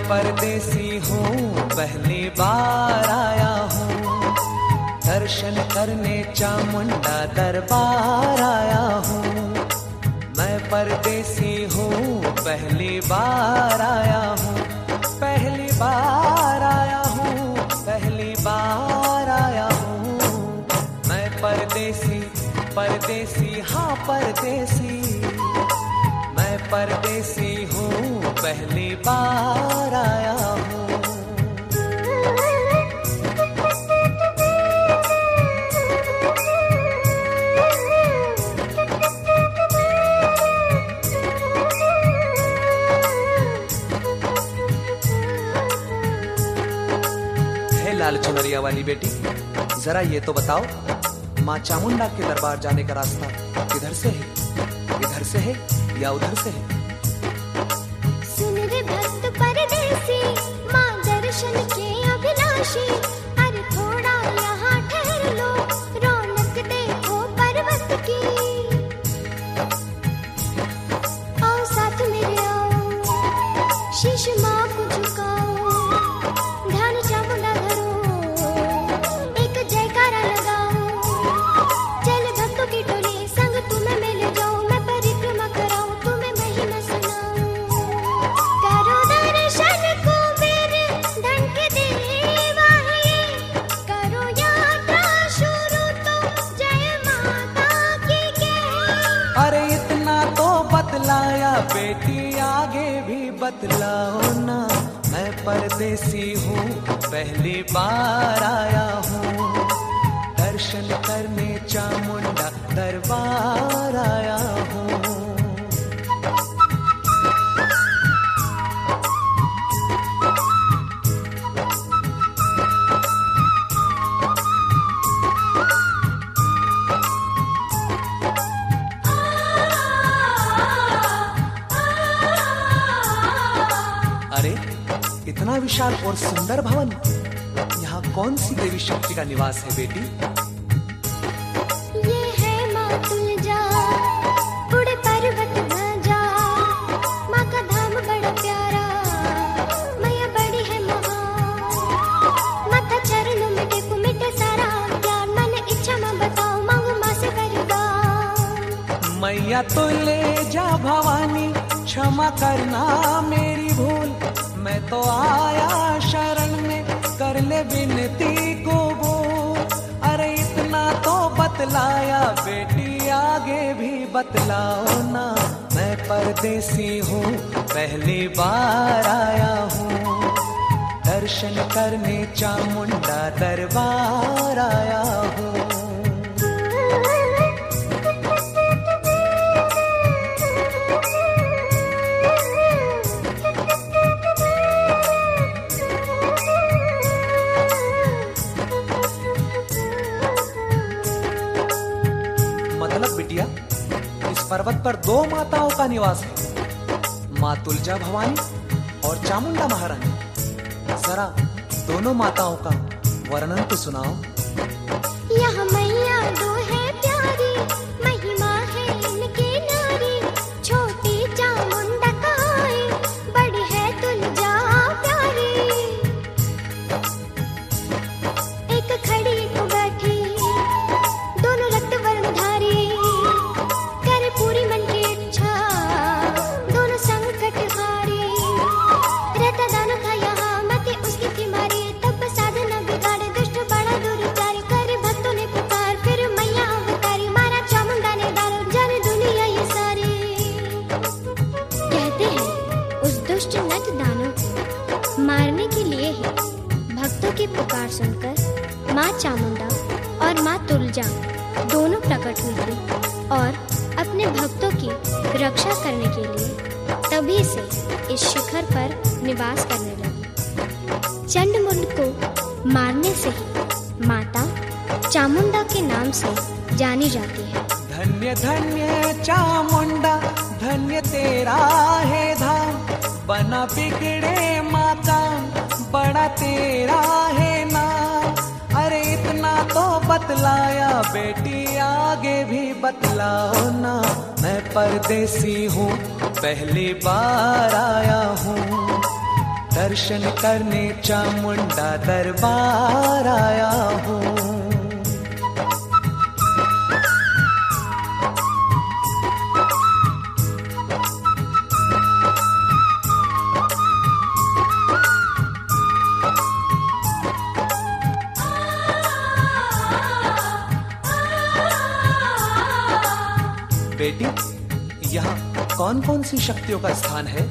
परदेसी हूँ, पहली बार आया हूँ, दर्शन करने चामुंडा दरबार आया हूँ। मैं परदेसी हूँ, पहली बार आया हूँ, पहली बार आया हूँ, पहली बार आया हूँ। मैं परदेसी, परदेसी, हाँ परदेसी, मैं परदेसी हूँ, पहली बार आया हूँ। हे लाल चुनरिया वाली बेटी, जरा ये तो बताओ, माँ चामुंडा के दरबार जाने का रास्ता किधर से है? इधर से है या उधर से है? सुन रे भक्त परदेसी, माँ दर्शन के अभिलाषी, अरे थोड़ा यहाँ ठहर लो, रौनक देखो पर्वत की। आओ साथ मेरे आओ, शीश माँ को झुकाओ, ध्यान चामुंडा धरो, एक जयकारा लगाओ, चल भक्तों की टोली संग तुम्हें मिल जाओ, मैं परिक्रमा कराऊं, तुम्हें महिमा सुनाऊं। करो दर्शन को मेरे धन के देवा है, करो यात्रा शुरू तो जय माता की जय। अरे इतना तो बतलाया बेटी, आगे भी बतलाओ ना। मैं परदेसी हूँ, पहली बार आया हूँ, दर्शन करने चामुंडा दरबार आया हूँ। अरे इतना विशाल और सुंदर भवन, यहाँ कौन सी देवी शक्ति का निवास है बेटी? ये है माँ तुलजा, बूढ़े पर्वत ध्वजा, माँ का धाम बड़ा प्यारा, मैया बड़ी है महान, माथा चरणों में टेको, मिटे सारा ज्ञान, मन इच्छा माँ बताओ, मांगू माँ से वरदान। मैया तो ले जा भवानी, क्षमा करना मेरी भूल, मैं तो आया शरण में, कर ले विनती को बोल। अरे इतना तो बतलाया बेटी, आगे भी बतलाओ ना। मैं परदेसी हूँ, पहली बार आया हूँ, दर्शन करने चामुंडा दरबार आया हूँ। मतलब बिटिया, इस पर्वत पर दो माताओं का निवास है, माँ तुलजा भवानी और चामुंडा महारानी। जरा दोनों माताओं का वर्णन तो सुनाओ। यहाँ मैया दो है प्यारी, महिमा है इनकी नारी, छोटी चामुंडा कहाए, बड़ी है तुलजा प्यारी। एक खड़ी एक बैठी, दोनों रक्त वर्णधारी, करे पूरी मन की इच्छा, दोनों संकट हारी। रहता दान था यहाँ, मते उसकी थी मारी, तब साधना बिगाड़े, दुष्ट बड़ा दुर्चारी, करे भक्तों ने पुकार, फिर मैया अवतारी, मारा चामुंडा ने डालो, जाने दुनिया ये सारी। कहते हैं उस दुष्ट नट दानव को मारने के लिए ही भक्तों की पुकार सुनकर माँ चामुंडा और माँ तुलजा दोनों प्रकट हुई थी और अपने भक्तों की रक्षा करने के लिए तभी से इस शिखर पर निवास करने लगी। चंडमुंड को मारने से ही माता चामुंडा के नाम से जानी जाती है। धन्य धन्य चामुंडा, धन्य तेरा है धाम, बना बिगड़े माता, बड़ा तेरा है नाम। अरे इतना तो बतलाया बेटी, आगे भी बतलाओ ना। मैं परदेसी हूँ, पहली बार आया हूँ, दर्शन करने चामुंडा दरबार आया हूँ। बेटी, यहाँ कौन कौन सी शक्तियों का स्थान है?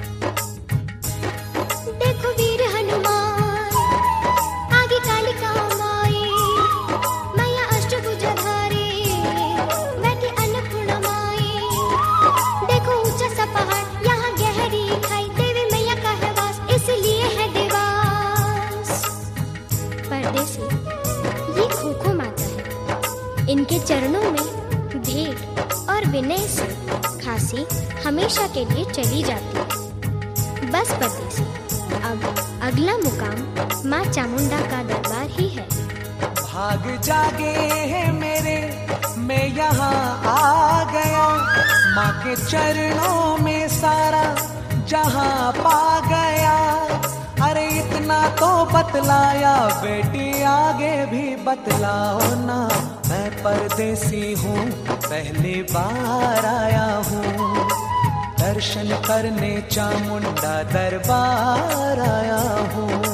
देखो वीर हनुमान, आगे कालिका माई, मैया अष्टभुजाधारी, बैठी अन्नपूर्णा माई। देखो ऊंचा सा पहाड़, यहाँ गहरी खाई, देवी मैया का है वास, इसलिए है देवास। परदेसी, ये खोखो माता है, इनके चरणों में भेंट और विनय से खांसी हमेशा के लिए चली जाती है। बस परदेसी, अब अगला मुकाम माँ चामुंडा का दरबार ही है। भाग जागे हैं मेरे, मैं यहाँ आ गया, माँ के चरणों में सारा जहाँ पा गया। अरे इतना तो बतलाया बेटी, आगे भी बतलाओ ना, मैं परदेसी हूँ, पहली बार आया हूँ। दर्शन करने चामुंडा दरबार आया हूँ।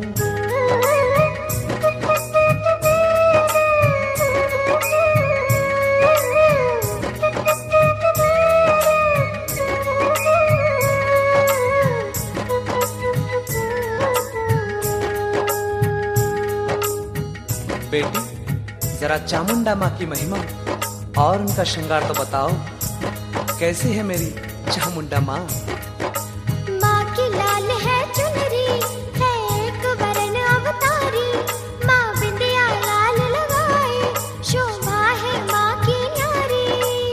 बेटी, जरा चामुंडा माँ की महिमा और उनका श्रृंगार तो बताओ, कैसी है मेरी चामुंडा माँ? माँ की लाल है चुनरी, है एक वरण अवतारी, माँ बिंदिया लाल लगाए, शोभा है माँ की न्यारी।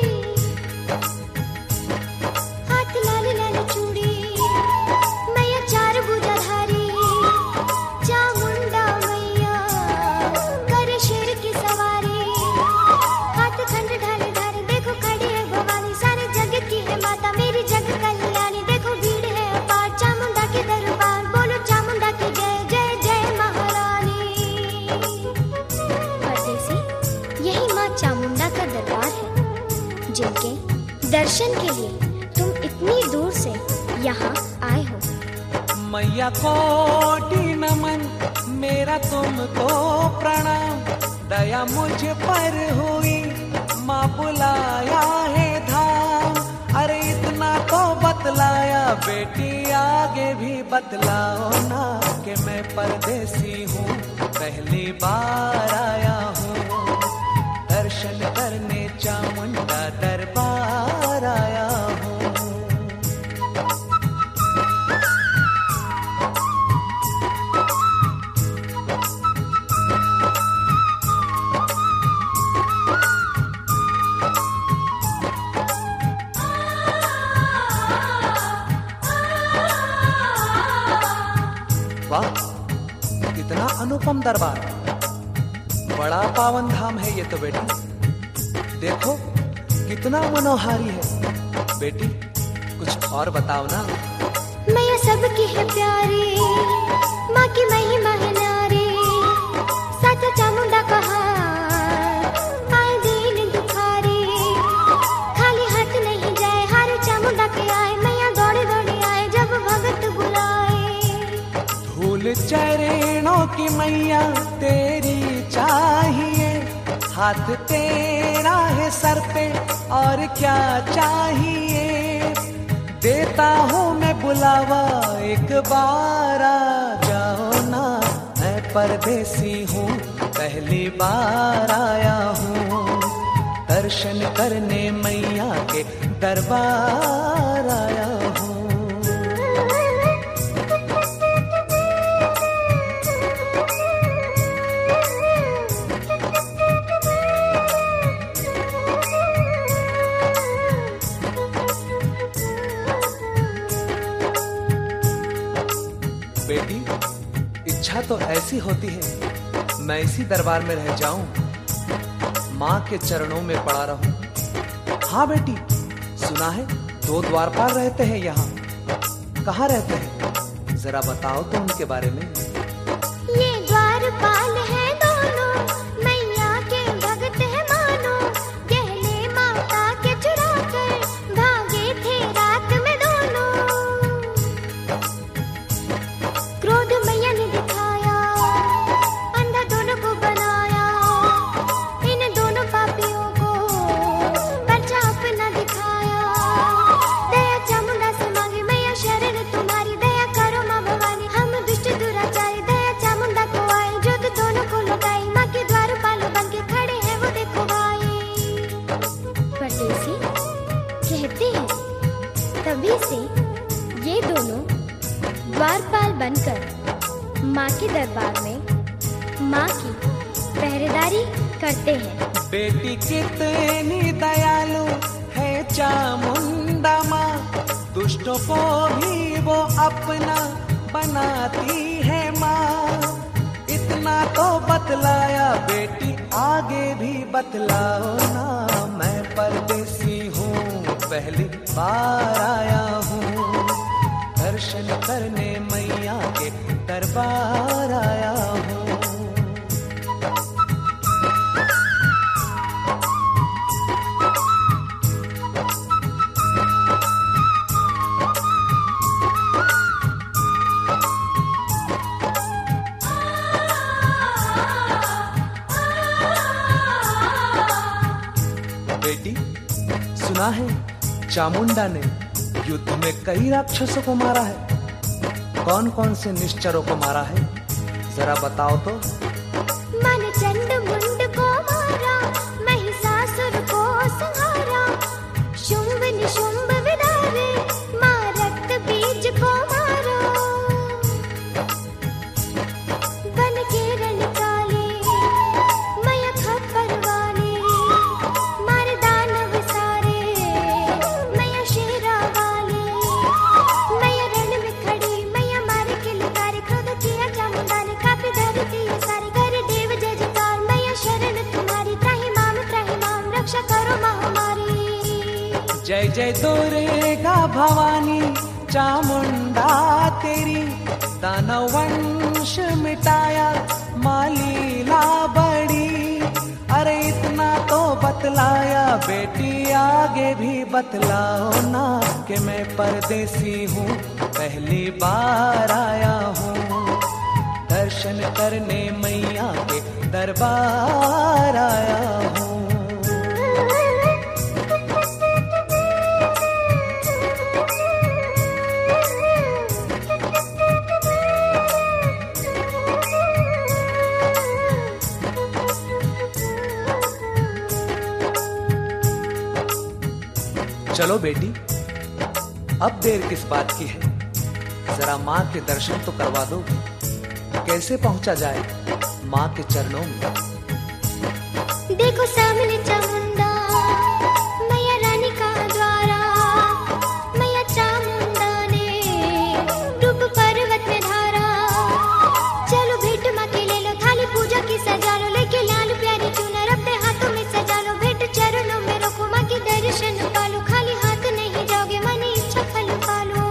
हाथ लाल लाल चूड़ी, मैया चार भुजाधारी, चामुंडा मैया करे शेर की सवारी। हाथ खंड ढाल ढाल, देखो खड़ी है भवानी, सारे जग की है माता, मेरी जग कल्याणी। देखो भीड़ है अपार, चामुंडा के दरबार, बोलो चामुंडा की जय जय जय महारानी। परदेसी, यही माँ चामुंडा का दरबार है, जिनके दर्शन के लिए तुम इतनी दूर से यहाँ आए हो। मैया कोटि नमन, मेरा तुमको प्रणाम, दया मुझ पर हुई, माँ बुलाया है धाम। अरे इतना तो बतलाया बेटी, आगे भी बतलाओ ना, कि मैं परदेसी हूँ, पहली बार आया हूँ। दर्शन करने चामुंडा दरबार आया हूँ। वाह, कितना अनुपम दरबार, बड़ा पावन धाम है ये तो बेटी। देखो कितना मनोहारी है। बेटी, कुछ और बताओ ना। मैया सबकी है प्यारी, माँ की महिमा है न्यारी, साचा चामुंडा का हार, आए दीन दुखारी। खाली हाथ नहीं जाए, हारे चामुंडा के आए, मैया दौड़े दौड़े आए, जब भगत बुलाए। धूल चरणों की मैया तेरी चाहिए, हाथ तेरा है सर पे, और क्या चाहिए। देता हूँ मैं बुलावा, एक बार आ जाओ ना, मैं परदेसी हूँ, पहली बार आया हूँ। दर्शन करने मैया के दरबार आया हूँ। बेटी, इच्छा तो ऐसी होती है, मैं इसी दरबार में रह जाऊं, माँ के चरणों में पड़ा रहूं। हाँ बेटी, सुना है 2 द्वारपाल रहते हैं यहाँ। कहाँ रहते हैं, जरा बताओ तो उनके बारे में। ये द्वारपाल है दोनों, मैया के भगत है मानो, गहने माता के चुरा कर भागे थे रात में दोनों। क्रोध मैया ने दिखाया, अंधा दोनों को बनाया, इन दोनों पापियों को पर्चा अपना दिखाया। दया चामुंडा से मांगे मैया शरण तुम्हारी, दया करो माँ भवानी, हम दुष्ट दुराचारी, दया चामुंडा को आई जो तो दोनों को लुटाई। माँ के द्वारपाल बन के खड़े हैं वो देखो भाई। परदेसी कहते हैं तभी से ये दोनों द्वारपाल बनकर माँ के दरबार में माँ की पहरेदारी करते हैं। बेटी कितनी दयालु है चामुंडा माँ, दुष्टों को भी वो अपना बनाती है माँ। इतना तो बतलाया बेटी, आगे भी बतलाओ ना। मैं परदेसी हूँ, पहली बार आया हूँ, दर्शन करने मैया के दरबार आया हूँ। बेटी, सुना है चामुंडा ने युद्ध में कई राक्षसों को मारा है। कौन कौन से निश्चरों को मारा है, जरा बताओ तो। मन चंड मुंड को मारा, महिषासुर को संहारा, शुंभ निशुंभ विदारे, माँ रक्त बीज को मारा। बन के रण काले मैया खप्पर वाले, मार दानव सारे मैया शेरा वाले। मैया रण में खड़ी मैया मारे के लतारे, क्रोध किया चामुंडा ने कापी धरती ये सारी। करे देव जय जयकार मैया शरण तुम्हारी, त्राहि माम रक्षा करो माँ हमारी। जय जय दुर्गा भवानी चामुंडा तेरी, दानव वंश मिटाया माँ लीला बड़ी। अरे इतना तो बतलाया बेटी, आगे भी बतलाओ ना कि मैं परदेसी हूँ, पहली बार आया हूँ, दर्शन करने मैया के दरबार आया हूँ। चलो बेटी, अब देर किस बात की है, जरा माँ के दर्शन तो करवा दो। कैसे पहुंचा जाए माँ के चरणों में? देखो सामने चामुंडा मैया रानी का द्वारा, मैया चामुंडा ने रूप पर्वत में धारा। चलो भेंट माँ के ले लो, थाली पूजा की सजा लो, लेके लाल प्यारी चुनर अपने हाथों में सजा लो। भेंट चरणों में रखो, माँ के दर्शन पालो, खाली हाथ नहीं जाओगे मन इच्छा फल पालो।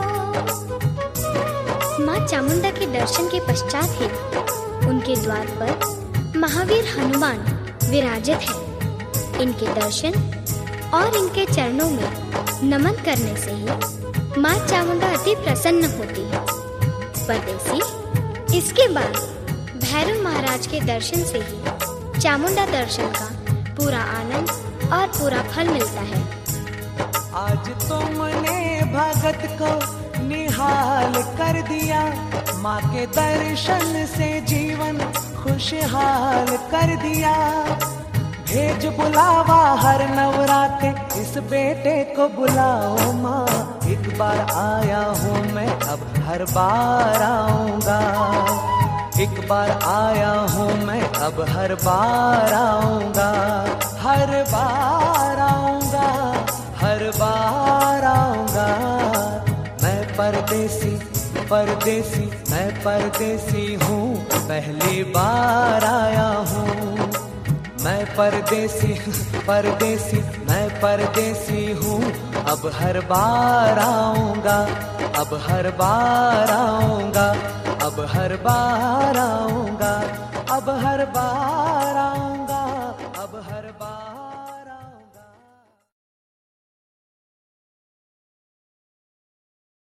माँ चामुंडा के दर्शन के पश्चात ही उनके द्वार पर महावीर हनुमान विराजित है। इनके दर्शन और इनके चरणों में नमन करने से ही माँ चामुंडा अति प्रसन्न होती है। परदेसी, इसके बाद भैरव महाराज के दर्शन से ही चामुंडा दर्शन का पूरा आनंद और पूरा फल मिलता है। आज तुमने भगत को निहाल कर दिया, माँ के दर्शन से जीवन खुशहाल कर दिया। भेज बुलावा हर नवरात्रि, इस बेटे को बुलाओ माँ। एक बार आया हूँ मैं, अब हर बार आऊँगा। एक बार आया हूँ मैं, अब हर बार आऊँगा। हर बार आऊँगा, हर बार आऊँगा। मैं परदेसी परदेसी, मैं परदेसी हूँ, पहली बार आया हूँ। मैं परदेसी परदेसी, मैं परदेसी हूँ, अब हर बार आऊंगा, अब हर बार आऊंगा, अब हर बार आऊंगा, अब हर बार आऊंगा, अब हर बार